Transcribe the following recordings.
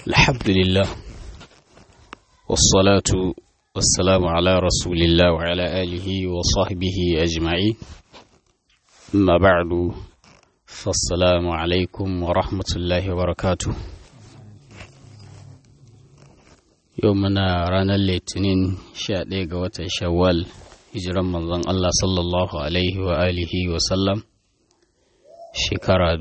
الحمد لله والصلاة والسلام على رسول الله وعلى آله وصحبه أجمعين. أما بعد فالسلام عليكم ورحمة الله وبركاته. يومنا رانا الاثنين شادي قوة شوال هجرا من الله صلى الله عليه وآله وسلم shekara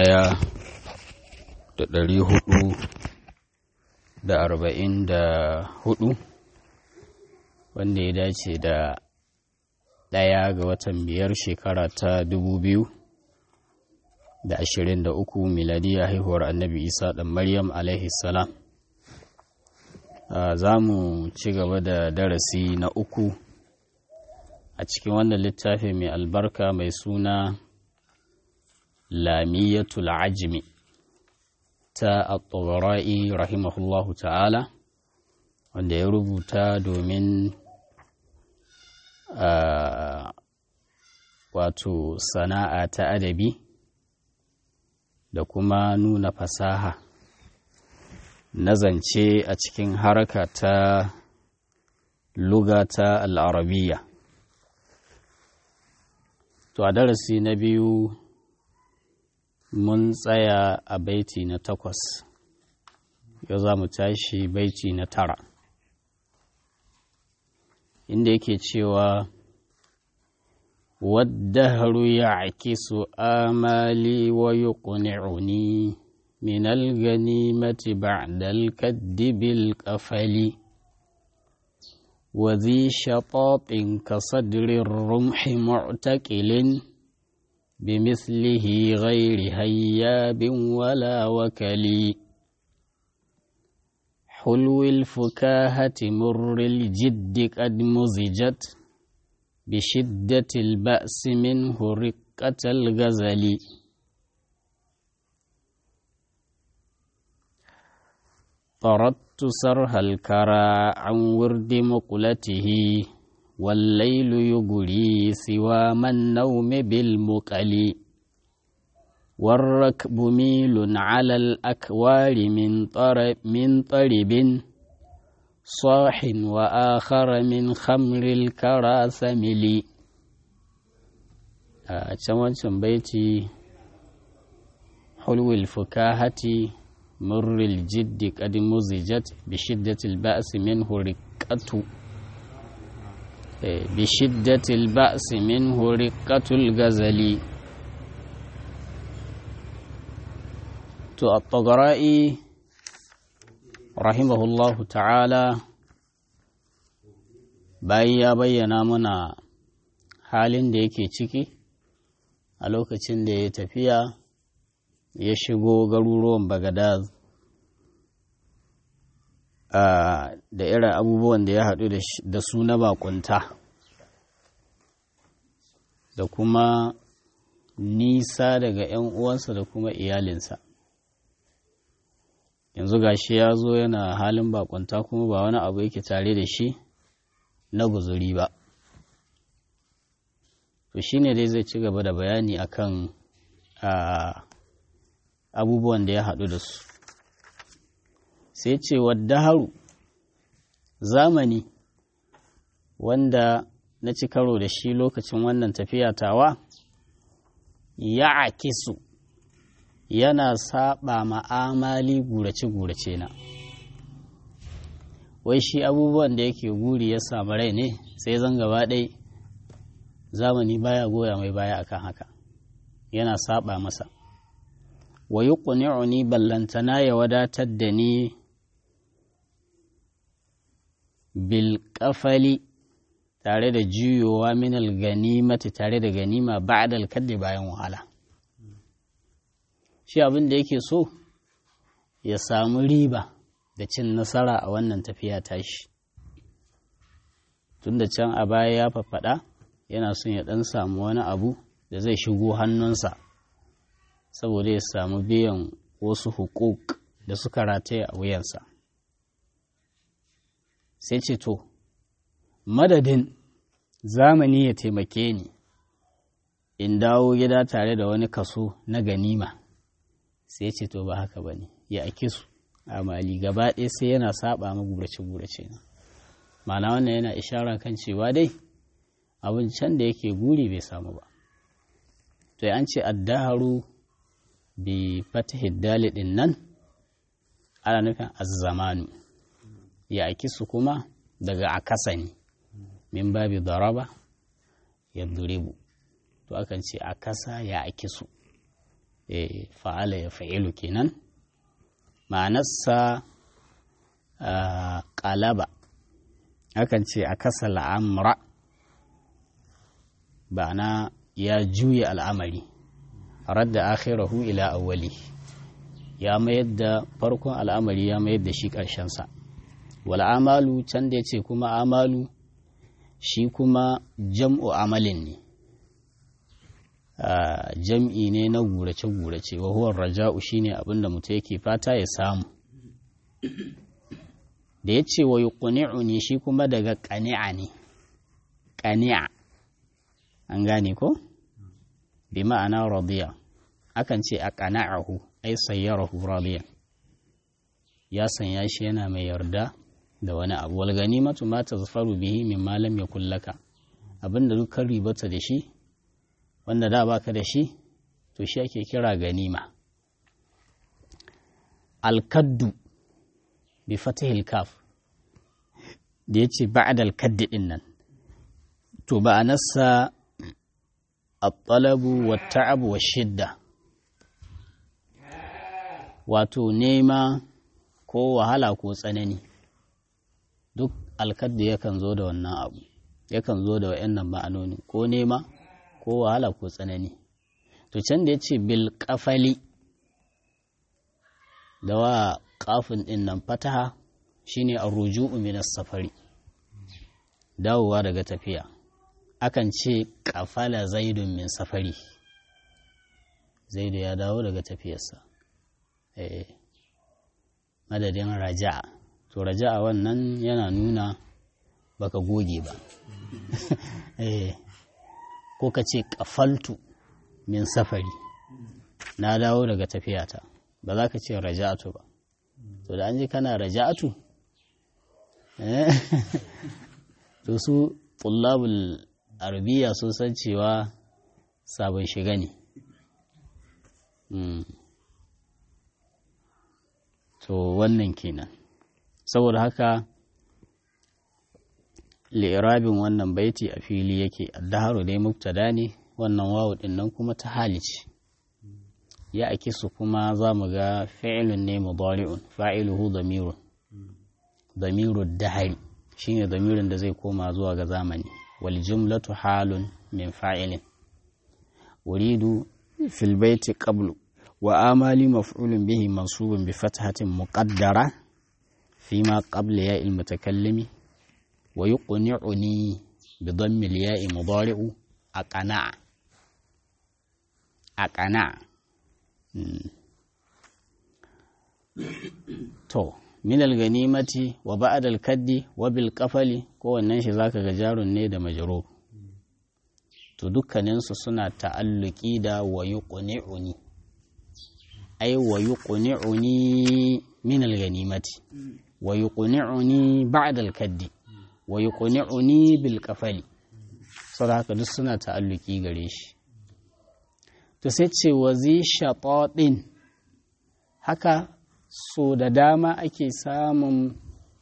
1444 wanda ya dace da 1 ga watan 5 shekara ta 2023 miladiya haihuwar annabi isa ɗan maryam alaihi salam. Za mu ci gaba da darasi na 3 a cikin wannan littafi mai albarka mai suna lamiyatul ajmi ta at-Taghra'i rahimahullahu ta'ala, wanda ya rubuta domin wato sana'a ta adabi da kuma nuna fasaha na zance a cikin haraka ta lugata al-arabiyya. To a darasi na 2 mun tsaya a baiti na 8, yau za mu tashi baiti na 9, inda yake cewa waddahru ya'kisu amali wa yuqni'uni min al-ghanimati ba'da al-kaddi bil qafali wa dhi shatatin ka sadri ar-rumhi mu'taqilin بمثله غير هياب ولا وكلي حلو الفكاهة مر الجد قد مزجت بشدة البأس منه رقة الغزل طردت سرها الكرى عن ورد مقلته والليل يجري سوام النوم بالمقل والركب ميل على الأكوار من طرب صاح وآخر من خمر الكرى ثمل. أتمنى بيتي حلو الفكاهة مر الجد قد مزجت بشدة البأس منه رقة بشدة البأس منه رقة الغزل. الطغرائي رحمه الله تعالى ya bayyana mana halin da yake ciki a lokacin da ya tafiya ya shigo garuruwan Bagadad da irin abubuwan da ya haɗu da su na bakunta da kuma nisa daga 'yan uwansa da kuma iyalinsa. Yanzu gashi ya zo yana halin bakunta kuma ba wani abu yake tare da shi na guzuri ba. To shi ne dai zai ci gaba da bayani akan abubuwan da ya haɗu da su. Sai ce wadda haru zamani wanda na ci karo da shi lokacin wannan tafiya tawa ya akisu yana saba ma'amali gurace-gurace na. Wai shi abubuwan da yake guri ya samu rai ne sai zan gaba ɗai zamani baya goya mai baya akan haka, yana saba masa. Wa yuqni'uni ballantana ya wadatar da ni bilƙafali tare da juyowa minal ganimati tare da ganima ba'dal kaddi bayan wahala. Shi abin da yake so ya samu riba da cin nasara a wannan tafiya tashi. Tunda can a baya ya faɗa yana son ya ɗan samu wani abu da zai shigo hannunsa saboda ya samu biyan wasu hukuk da suka rataya a wuyansa. Sai ce to, madadin zamani ya taimake ni in dawo gida tare da wani kaso na ganima, sai ce to ba haka ba ne, ya ake su amali gaba ɗaya sai yana saba ma gurace-gurace na ma'ana wannan yana ishara kan cewa dai abin can da yake guri bai samu ba to an ce addaharu bi fatahi dalidin nan ana nufin azzamanu ya akisu kuma daga akasa ne min babi daraba ya duribu to akan ce akasa ya akisu fa'ala ya fa'ilu kenan ma'anarsa qalaba akan ce akasa al'amra ba'ana ya juya al'amari radda akhirahu ila awwali ya mayar da farkon al'amari ya mayar da shi ƙarshensa wal amalu can da yace kuma amalu shi kuma jam'u amalin ne jam'i ne na gurace-gurace wa huwa raja'u shine abinda mutum yake fata ya samu da yace wa yuqni'uni shi kuma daga qani'a ne qani'a an gane ko bi ma'ana radiya akan ce a qana'ahu ai sayyarahu radiyan ya sanya shi yana mai yarda da wani abu wal ganimatu ma tazfaru bihi mimma lam yakul laka abinda dukkan ribata da shi wanda da baka da shi to shi ake kira ganima al-kaddu bi fatihil kaf da yace ba'da al-kaddi din nan to ba'anarsa at-talabu wat-ta'abu wash-shidda wato nema ko wahala ko tsanani duk alkaddu yakan zo da wannan abu yakan zo da wayannan ma'anoni ko nema ko wahala ko tsanani to can da yace bil qafali da wa qafin din nan fataha shine ar-ruju'u min as-safari dawowa daga tafiya akan ce qafala zaidun min safari zaidu ya dawo daga tafiyarsa madadin raja'a to raja'a wannan yana nuna baka goge ba ko ka ce kafaltu min safari na dawo daga tafiyata ba za ka ce raja'atu ba to da an ji kana raja'atu to su tullabul arabiya sun san cewa sabon shiga ne to wannan kenan saboda haka li'irabin wannan baiti a fili yake addaharu dai mubtada ne wannan wawu din nan kuma ta halice ya akisu kuma za mu ga fi'ilun ne mudari'un fa'iluhu damirun damirud dahari shine damirin da zai koma zuwa ga zamani wal jumlatu halun min fa'ilin uridu fil baiti qablu wa amali maf'ulun bihi mansubun bi fathatin muqaddara fima qabla ya il mutakallimi wa yuqni'uni bi dhammi al ya'i mudari'u aqana to min al ganimati wa ba'da al kaddi wa bil qafali ko wannan shi zaka ga jarun ne da majrur to dukkaninsu suna ta'alluki da wa yuqni'uni ai wa yuqni'uni min al-ganimati wa yuqni'uni ba'da al-kaddi wa yuqni'uni bil qafali saboda haka duk suna ta'alluki gare shi to sai ce wazi shatatin haka so da dama ake samun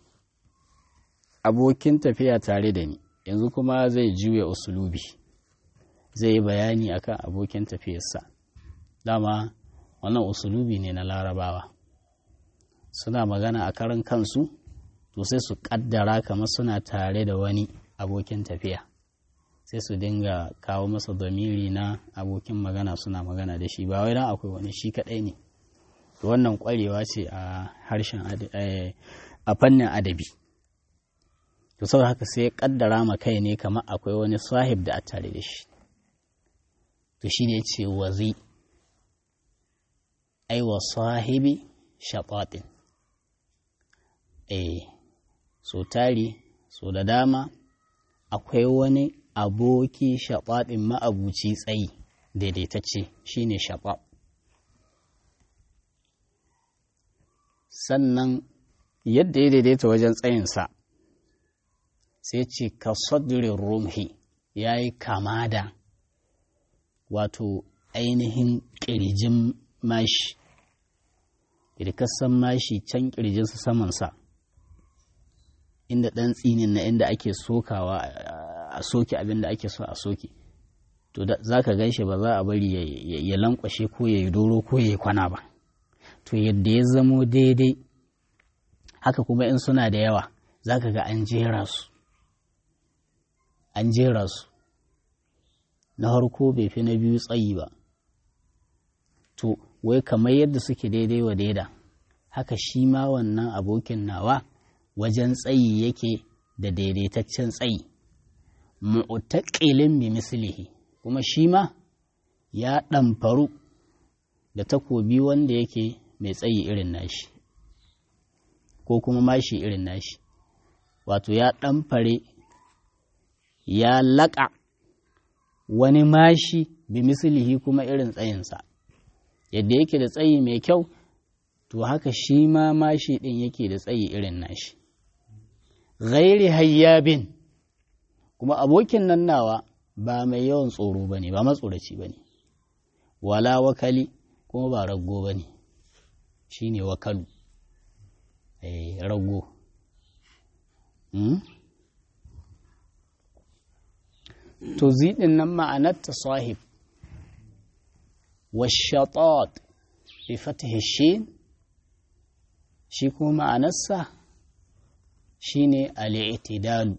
abokin tafiya tare da ni yanzu kuma zai juya usulubi zai yi bayani akan abokin tafiyarsa dama wannan usulubi ne na larabawa suna magana a karan kansu to sai su kaddara kamar suna tare da wani abokin tafiya sai su dinga kawo masa domiri na abokin magana suna magana da shi ba wai dan akwai wani shi kadai ne to wannan kwarewa ce a harshen a fannin adabi to saboda haka sai ya kaddara ma kai ne kamar akwai wani sahib da a tare da shi to shi ne ce wazi aiwa sahibi shafatin so tari so da dama akwai wani aboki shafatin ma'abuci tsayi daidaitacce shi ne shafa sannan yadda ya daidaita wajen tsayinsa sai ce ka sadrin rumhi ya yi kama da wato ainihin ƙirjin mashi, ƙirƙassan mashi can ƙirjinsa samansa inda ɗan tsinin na inda ake sokawa a soke abin da ake so a soke, to za ka gan shi ba za a bari ya lankwashe ko ya yi doro ko ya yi kwana ba, to yadda ya zamo daidai haka kuma in suna da yawa za ka ga an jera su na harko bai fi na biyu tsayi ba, to wai kamar yadda suke daidai wa daida haka shi ma wannan abokin nawa wajen tsayi yake da daidaitaccen tsayi, mu'taqilin bi mislihi, kuma shi ma ya ɗamfaru da takobi wanda yake mai tsayi irin nashi ko kuma mashi irin nashi, wato ya ɗamfare ya laƙa wani mashi bi mislihi kuma irin tsayinsa, yadda yake da tsayi mai kyau to haka shi ma mashi ɗin yake da tsayi irin nashi. Ghairi hayyabin, kuma abokin nan nawa ba mai yawan tsoro ba ne, ba matsoraci ba ne, wala wakali kuma ba rago ba ne, shi ne wakalu, rago. To ziɗin nan ma'anarta sahib, washatat bi fatihi shin, shi kuma ma'anarsa shi ne al'itidalu,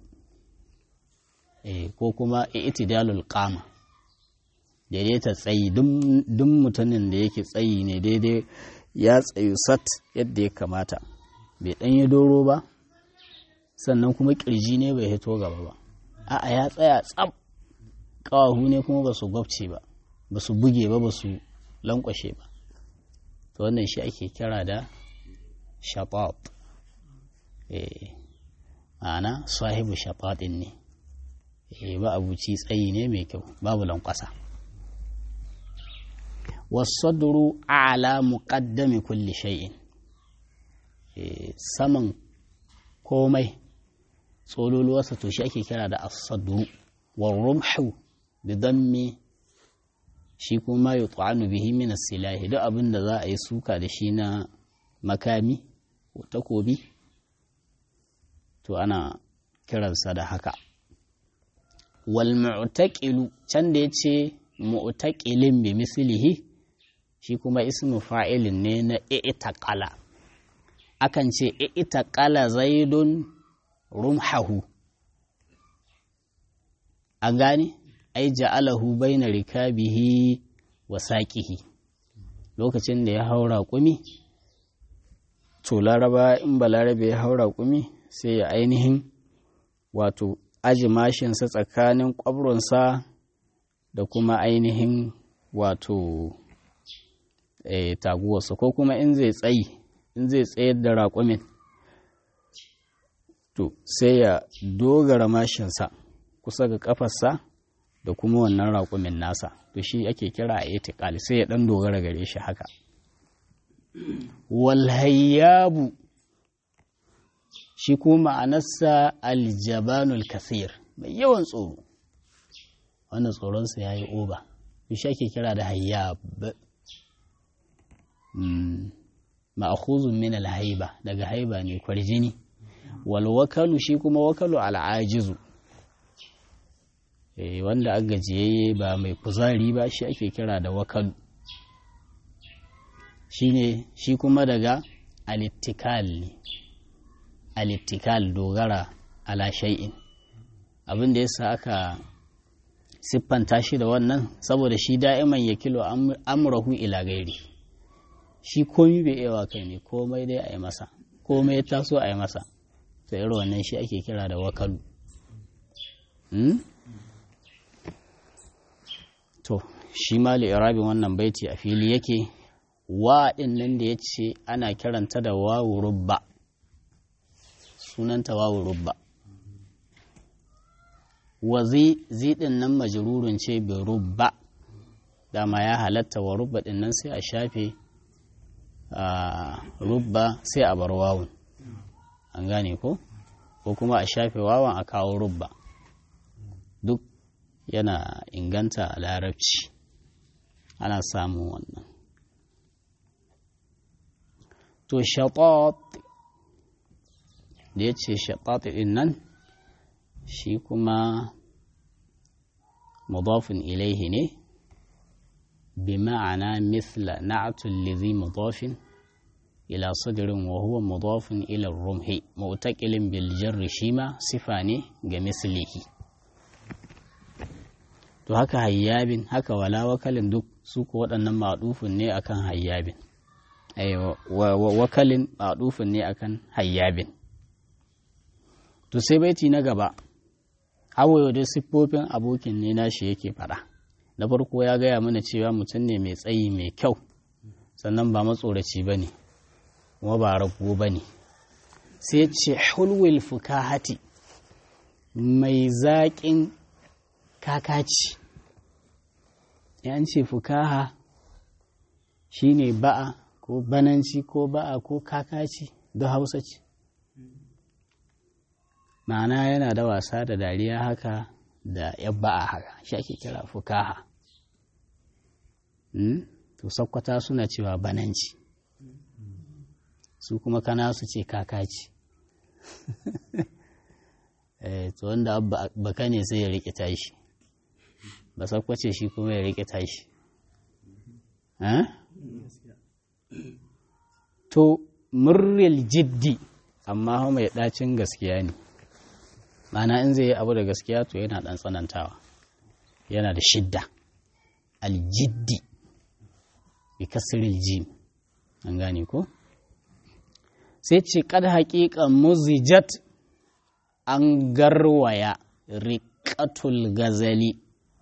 ko kuma itidalul qama, daidaita tsayi, duk mutumin da yake tsayi ne daidai ya tsayu sat yadda ya kamata, bai ɗanyi doro ba sannan kuma ƙirji ne bai hito gaba ba, a'a ya tsaya tsab, ƙawahu ne kuma ba su gwabce ba, ba su buge ba, ba su lankwashe ba, to wannan shi ake kira da shatat, ma'ana sahibu shatatin ne, ba abuci tsayi ne mai kyau, babu lankwasa. Wasadru ala muqaddami kulli shay'in, saman komai tsololuwarsa to shi ake kira da as-sadru, warumhu bi dammi, shi kuma yut'anu bihi min as-silahi, duk abin da za a yi suka da shi na makami ko takobi to ana kiransa da haka. Wal mu'taqilu, can da yace mu'taqilin bi mislihi, shi kuma ismu fa'ilin ne na i'taqala, akan ce i'taqala zaidun rumhahu, an gane ai ja'alahu baina rikabihi wa saqihi, lokacin da ya haura kumi, to laraba in balarabe ya haura kumi sai ya ainihin wato aji mashinsa tsakanin ƙwabronsa da kuma ainihin wato taguwarsa, ko kuma in zai tsayar da raƙumin to sai ya dogara mashinsa kusa ga ƙafarsa da kuma wannan raƙumin nasa, to shi ake kira a itiqal, sai ya ɗan dogara gare shi haka. Walhayyabu, shi kuma ma'anarsa aljabanul kasir, mai yawan tsoro, wannan tsoronsa ya yi oba, shi ake kira da hayyab, ma'akhuzun min alhaiba, daga haiba ne kwarjini. Walwakalu, shi kuma wakalu al'ajizu, wanda aka gajiyayye ba mai kuzari ba, shi ake kira da wakalu, shi kuma daga alittikal ne, alittikal dogara ala shay'in, abin da yasa aka siffanta shi da wannan saboda shi da'iman ya kilo amrahu ila gairi, shi komai bai yawa kai ne, komai dai a yi masa, komai ya taso a yi masa, to irin wannan shi ake kira da wakalu. To shi ma li'irabin wannan baiti a fili yake, wa ɗin nan da ya ce ana kiranta da wawu rubba, sunanta wawu rubba, wa ɗin nan majrurun ce bi rubba, dama ya halatta wa rubba ɗin nan sai a shafe rubba sai a bar wawun, an gane ko kuma a shafe wawan a kawo rubba, duk yana inganta a larabci, ana samun wannan. To shatat da ya ce shatat ɗin nan shi kuma mudafin ilaihi ne bi ma'ana mithla na'atul lidhi mudafin ila sadrin wa huwa mudafin ila rumhi mu'taqilin bil jarri shima sifa ne ga mislihi. To haka hayyabin, haka wala wakalin, duk su ko waɗannan ma'dufun ne akan hayyabin, wakalin ma'dufun ne akan hayyabin. To sai baiti na gaba, hawaye da siffofin abokin ne nashi yake faɗa. Na farko ya gaya mana cewa mutum ne mai tsayi mai kyau, sannan ba matsoraci ba ne, kuma ba rago ba ne. Sai ce hulwil fukahati, mai zaƙin kakaci. Yan ce fukaha shi ne ba'a ko bananci ko ba'a ko kakaci da Hausa ce. Ma'ana yana da wasa da dariya haka da yabba'a haka, shi ake kira fukaha. To sakkwata suna cewa bananci, su kuma kana su ce kakaci. To wanda baka ne sai ya riƙe tashi, ba sakkwace shi kuma ya riƙe tashi. To murril jiddi, amma mai ɗacin gaskiya ne. Ma'ana in zai yi abu da gaskiya to yana ɗan tsanantawa, yana da shidda. Aljiddi bi kasril jim, an gane ko? Sai ce kad haƙiƙan muzijat, an garwaya riƙatul gazali,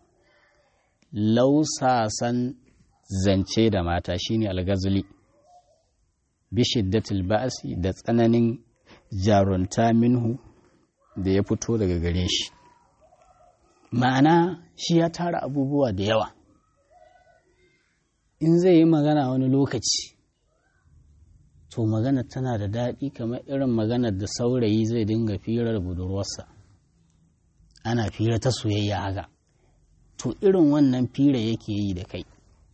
lausasan zance da mata shine algazali, bi shiddatil ba'si, da tsananin jarunta minhu da ya fito daga gare shi. Ma'ana shi ya tara abubuwa da yawa, in zai yi magana wani lokaci to magana tana da daɗi, kamar irin maganar da saurayi zai dinga firar budurwarsa, ana fira ta soyayya haka, to irin wannan fira yake yi da kai.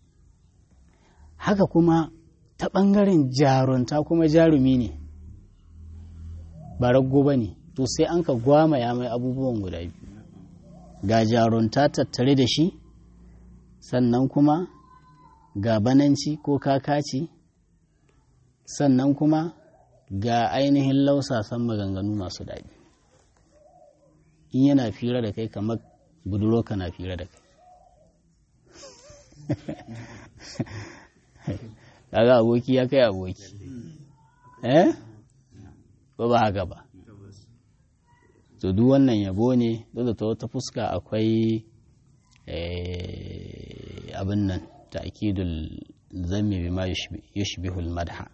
Haka kuma ta ɓangaren jarunta kuma jarumi ne, ba rago ba ne, to sai an ka gwama ya mai abubuwan guda biyu, ga jarunta tattare da shi, sannan kuma ga bananci ko kakaci, sannan kuma ga ainihin lausasan maganganu masu daɗi. In yana fira da kai kamar budurwarka na fira da kai. Kaga aboki ya kai aboki, ba haka ba. To duk wannan yabo ne, duk da ta wata fuska akwai abin nan ta'kidul zammi bima yushbihul madha.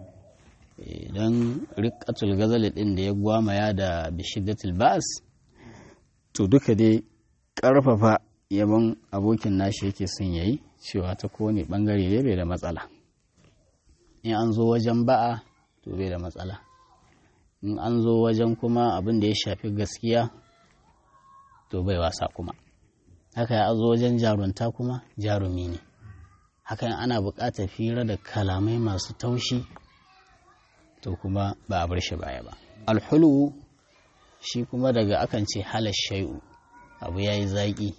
Don riƙatul gazali ɗin da ya gwamaya da bishiddatul ba'as, to duka dai ƙarfafa yabon abokin nashi yake son yayi, cewa ta kowane ɓangare dai bai da matsala. In an zo wajen ba'a to bai da matsala, in an zo wajen kuma abin da ya shafi gaskiya to bai wasa kuma. Haka ya zo wajen jarunta kuma jarumi ne. Hakan ana buƙatar fira da kalamai masu taushi, to kuma ba a bar shi baya ba. Alhulu shi kuma daga akan ce halar shai'u, abu ya yi zaƙi,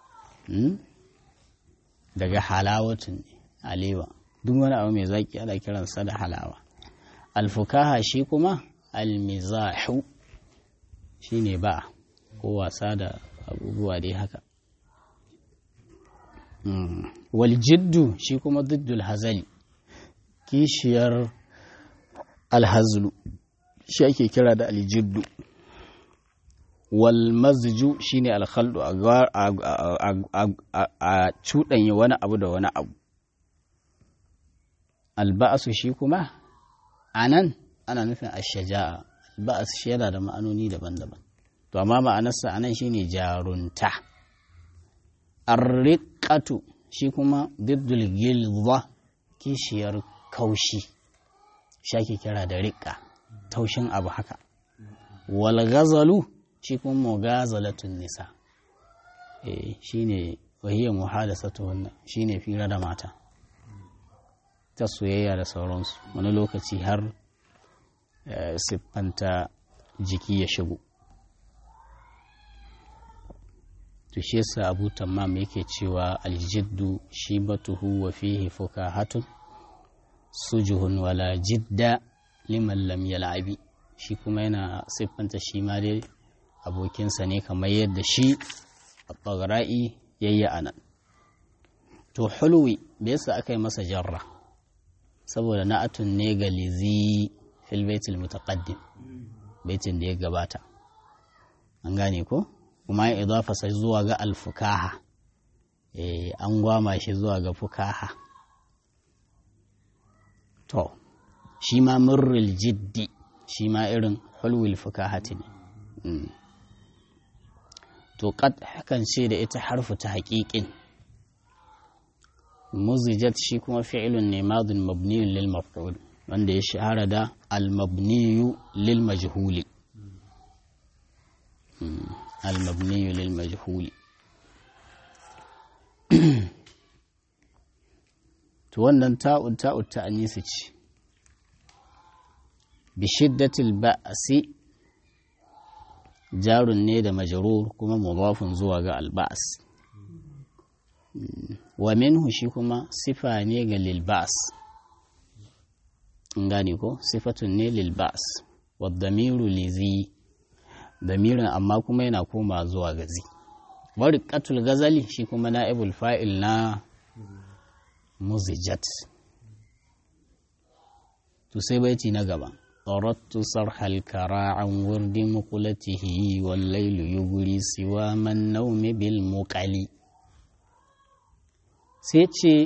daga halawatun ne, alewa, duk wani abu mai zaƙi ana kiransa da halawa. Alfukaha shi kuma almizahu, shi ne ba ko wasa da abubuwa dai haka. Waljiddu shi kuma diddul hazali, kishiyar alhazlu shi ake kira da aljiddu. Walmazju shi ne alkhaldu, a cuɗanya wani abu da wani abu. Alba'asu shi kuma a nan ana nufin ashaja'a. Alba'as shi yana da ma'anoni daban-daban, to amma ma'anarsa a nan shi ne jarunta. Arriƙatu shi kuma diddul gilza, kishiyar kaushi. shi ake kira da riƙa taushin abu haka. Wal gazalu shi kuma mugazalatun nisa, shi ne wahiyar muhadasatu wannan, shi ne fira da mata ta soyayya da sauransu, wani lokaci har siffanta jiki ya shigo. To shi yasa Abu Tammam yake cewa aljiddu shibatuhu wa fihi fukahatun sujuhun wala jidda liman lam yal'abi. Shi kuma yana siffanta shi ma dai abokinsa ne kamar yadda shi at-Taghra'i yayi anan. To hulwi da yasa aka yi masa jarra saboda na'atun ne ga lizi fil baitil mutaqaddim, baitin da ya gabata, an gane ko, kuma ya idafa sai zuwa ga alfukaha, an gwama shi zuwa ga fukaha. To shi ma murril jiddi shi ma irin hulwil fukahati ne. To qad hakan ce da ita harfu ta haƙiƙin. Muzijat shi kuma fi'ilun ne madin mabniyun lil maf'ul, wanda ya shahara da al mabniyu lil majhuli. Al mabniyu lil majhuli. To wannan ta'ud ta'anisi ce. Bi shiddatil ba'si jarun ne da majrur kuma mudafun zuwa ga al ba's. Wa minhu shi kuma sifa ne ga lil ba's, in gane ko, sifatun ne lil ba's. Wa damiru lizi, damirin amma kuma yana koma zuwa ga zi. Wa riqatul gazali shi kuma na'ibul fa'il na muzijat. To sai baiti na gaba. طردت صرح الكرى عن ورد مقلته والليل يغري سوى من النوم بالمقل. سيتشي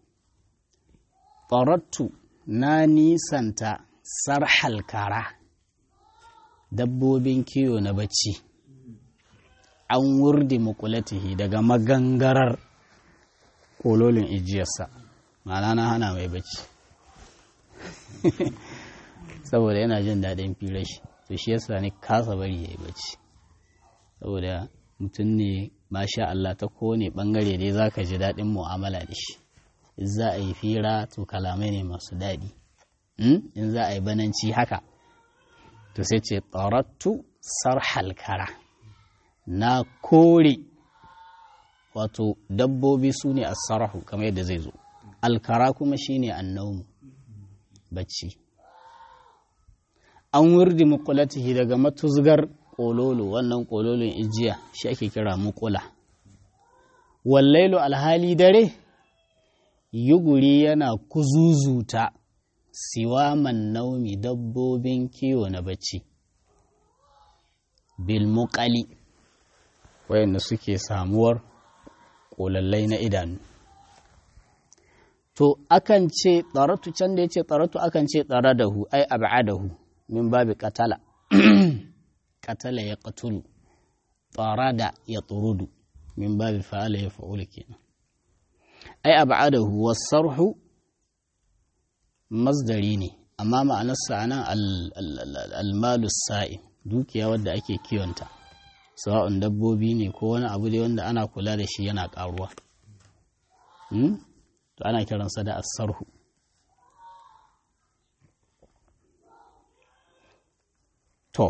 طردت ناني سنتا صرح الكرى dabbobin kiyo na bacci an wurdi mukulatihi daga magangarar kololin ijiyarsa, ma'ana na hana mai bacci saboda yana jin daɗin firar shi. To shi yasa ne kasa bari ya yi bacci, saboda mutum ne masha Allah ta kowane ɓangare dai za ka ji daɗin mu'amala da shi. In za a yi fira to kalamai ne masu daɗi, in za a yi bananci haka. To sai ce tsarattu sarhal kara, na kore, wato dabbobi su ne as-sarhu kamar yadda zai zo, alkara kuma shine annawmu, bacci. An wurdi muqulatihi daga matuzgar kololo, wannan kololon ijiya shi ake kira muqula. Wallailu alhali dare yuguri yana kuzuzuta siwaman naumi dabbobin kiwo na bacci, bil muqali wayanda suke samuwar kolallai na idanu. To akan ce tsaratu, can da yace tsaratu akan ce tsaradahu ai ab'adahu min babi qatala qatala ya qatulu, tsarada ya turudu min babi fa'ala ya fa'ulu kenan. Ai ab'adahu was-sarhu masdari ne, amma ma'anarsa anan al-malu sa'im, dukiya wadda ake kiwonta, sawa'un dabbobi ne ko wani abu dai wanda ana kula da shi yana karuwa. To ana kiransa da as-sarhu. To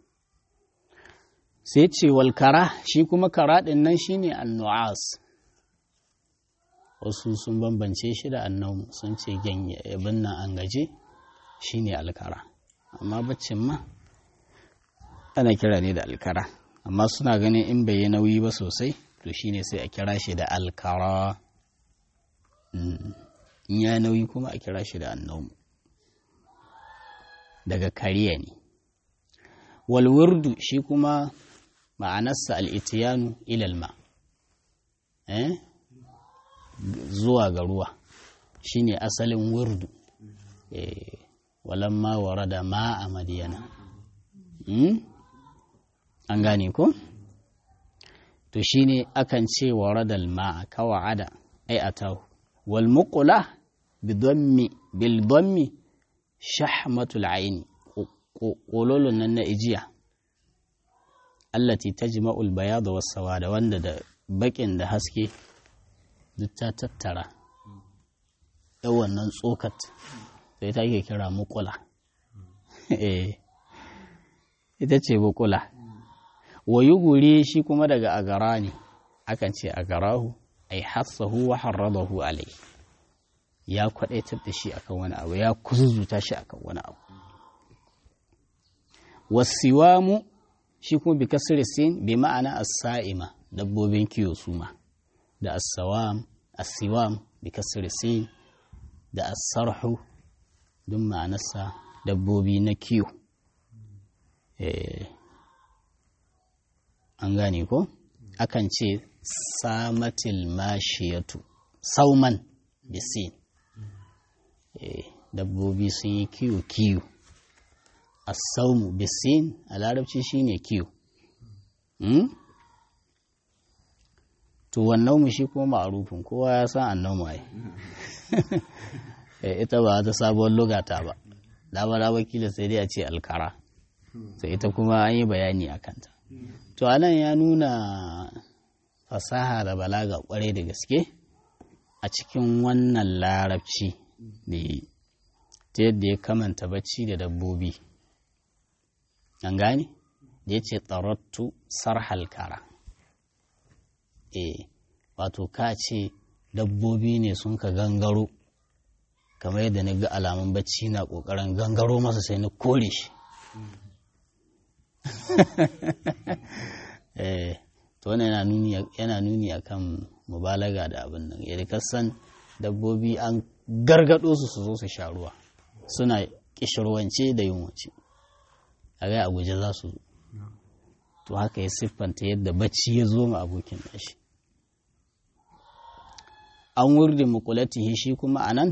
sai ce wal kara, shi kuma kara din nan shine an-nu'as. Wasu sun bambance shi da annawm, sun ce abin nan an gaje shine alkara, amma baccin ma ana kira ne da alkara, amma suna ganin in bai yi nauyi ba sosai to shine sai a kira shi da alkara. In ya nauyi kuma a kira shi da annawm, daga kariya ne. Walwurdu shi kuma ma'anarsa al'itiyanu ilalma, zuwa ga ruwa shine asalin wurdu. Walamma warada ma a madiyana, an gane ko? To shine akan ce waradal ma'a kawa'ada ai atahu. Wal muqula bil dhammi shahmatul aini ƙololon nan na ijiya allati tajma'ul bayad was sawada wanda da bakin da haske duk ta tattara da wannan tsokat sai ta ke kira muƙula ita ce muƙula wa yuguri shi kuma daga agara ne akan ce agarahu ai hassahu wa harrabahu alai ya kwadaitar da shi akan wani abu ya kuzuzuta shi akan wani abu wasiwamu shi kuma bi kasri sin bi ma'ana as-sa'ima dabbobin kiyo suma da as-sawam as-siwam bi kasri sin da as-sarhu duk ma'anarsa dabbobi na kiyo an gane ko akan ce samatil mashiyatu sauman bisin dabbobi sun yi kiyo as-saumu bisin a larabci shine kiyo to wannan mu shi kuma ma'arufin kowa ya san annamu ai ita ba ta sabuwar lugata ba dama wakila sai dai a ce alkara sai ita kuma an yi bayani a kanta to anan ya nuna fasaha da balaga kwarai da gaske a cikin wannan larabci da ta yadda ya kamanta bacci da dabbobi an gane da ya ce tsarattu sarhal kara wato ka ce dabbobi ne sun ka gangaro kamar yadda na ga alamun bacci na ƙoƙarin gangaro masa sai na kore shi to wannan yana nuni akan mubalaga da abin nan yadda kasan dabbobi an gargado su zo su sha ruwa suna kishirwance da yunwace a ga a guje za su zo to haka ya siffanta yadda bacci ya zo ma abokin nashi an wurdi muqulatihi shi kuma anan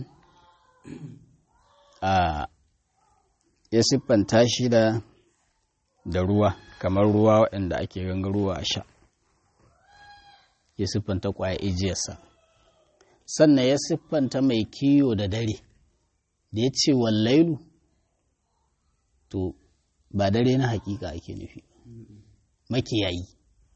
ya siffanta shi da ruwa kamar ruwa waɗanda ake gangarowa a sha ya siffanta ƙwaya ijiyarsa sannan ya siffanta mai kiyo da dare da ya ce wallailu to ba dare na hakika ake nufi makiyayi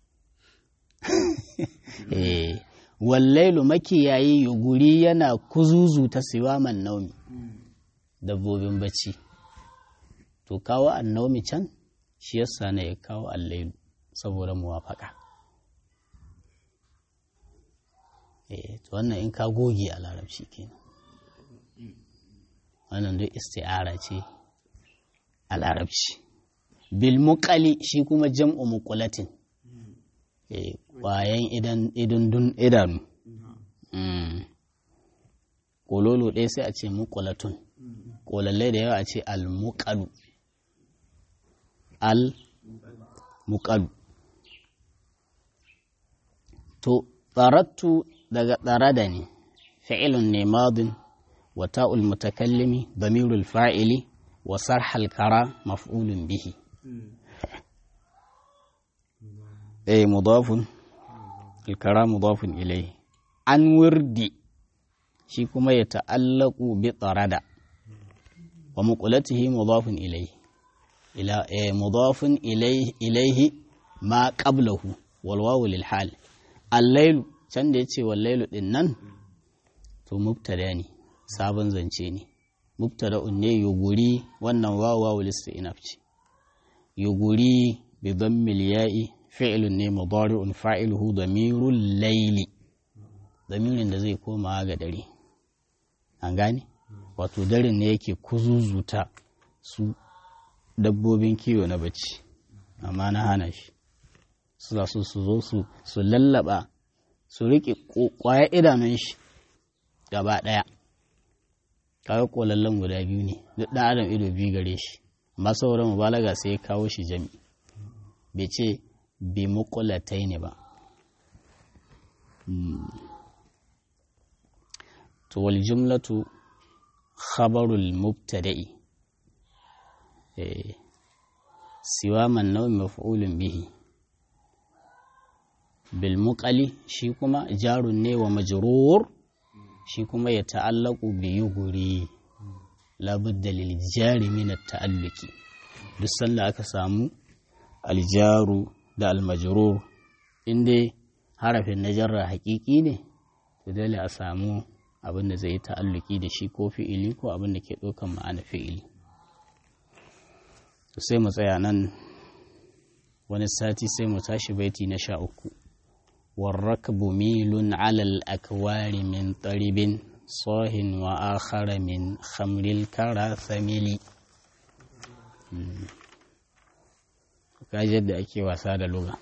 wallailu makiyayi yuguri yana kuzuzu ta siwaman naumi dabbobin bacci to kawo annaumi can shi yasa ne ya kawo allailu saboda muwafaka to wannan in ka goge a larabci kenan wannan duk isti'ara ce a larabci bil muqali shi kuma jam'u muqulatin kwayan idanu kololo ɗaya sai a ce muqulatun kolalle da yawa a ce al muqalu to tsarattu daga tsarada ne fi'ilun ne madin wa ta'ul mutakallimi damirul fa'ili wa sarhal kara maf'ulun bihi mudafun alkara mudafun ilayhi an wirdi shi kuma ya ta'allaqu bi tsarada wa muqulatihi mudafun ilayhi mudafun ilayhi ma qablahu wal wawu lil hal al-lailu can da yace wal lailu din nan to mubtada ne sabon zance ne mubtada'un ne yuguri wannan wawu listinaf ce yuguri bi dhammil ya'i fi'lun ne mudari'un fa'iluhu damirul layli damirin da zai koma ga dare an gane wato daren ne yake kuzuzuta su dabbobin kiwo na bacci amma na hana shi su zo su lallaba su riƙe ƙwaya idanun shi gaba ɗaya kawo ƙolallen guda biyu ne duk ɗan adam ido biyu gare shi amma sauran mubalaga sai ya kawo shi jami bai ce bi muƙulatai ne ba to wal jumlatu khabarul mubtada'i siwa man nawmi maf'ulun bihi bil muqali shi kuma jarun ne wa majrur shi kuma ya ta'allaqu bi yuguri labudda lil jari min at-ta'alluqi duk sanda aka samu aljaru da almajrur inda harafin na jarra haƙiƙi ne to dole a samu abin da zai yi ta'alluki da shi ko fi'ili ko abin da ke ɗaukan ma'ana fi'ili. Sai mu tsaya nan wani sati sai mu tashi baiti na 13 warrakbu milun alal akwari min taribin sahin wa akhara min khamril karathamili. Kaji yadda ake wasa da lugha.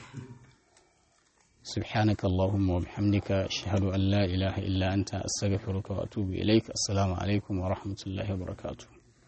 سبحانك اللهم وبحمدك أشهد أن لا إله إلا أنت أستغفرك وأتوب إليك. السلام عليكم ورحمة الله وبركاته.